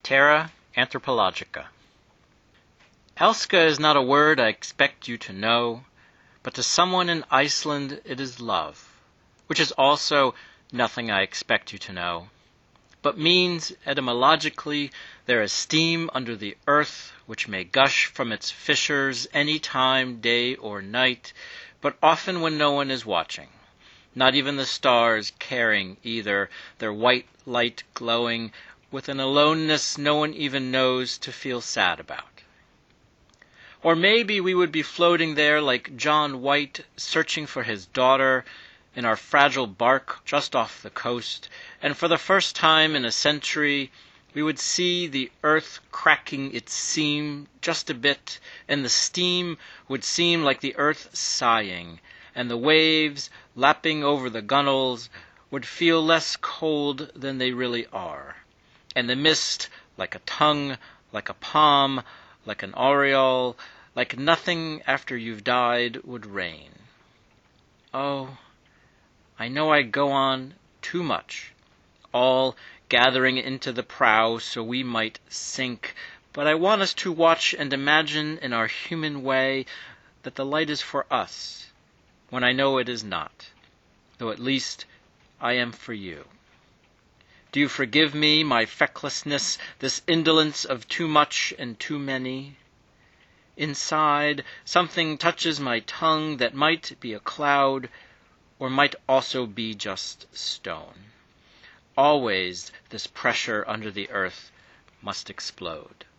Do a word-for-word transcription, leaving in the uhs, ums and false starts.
Terra Anthropologica. Elska is not a word I expect you to know, but to someone in Iceland it is love, which is also nothing I expect you to know, but means etymologically there is steam under the earth which may gush from its fissures any time, day or night, but often when no one is watching, not even the stars caring either, their white light glowing with an aloneness no one even knows to feel sad about. Or maybe we would be floating there like John White searching for his daughter in our fragile bark just off the coast, and for the first time in a century we would see the earth cracking its seam just a bit, and the steam would seem like the earth sighing, and the waves lapping over the gunwales would feel less cold than they really are, and the mist like a tongue, like a palm, like an aureole, like nothing after you've died would rain. Oh, I know I go on too much, all gathering into the prow so we might sink, but I want us to watch and imagine in our human way that the light is for us, when I know it is not, though at least I am for you. Do you forgive me my fecklessness, this indolence of too much and too many? Inside, something touches my tongue that might be a cloud, or might also be just stone. Always this pressure under the earth must explode.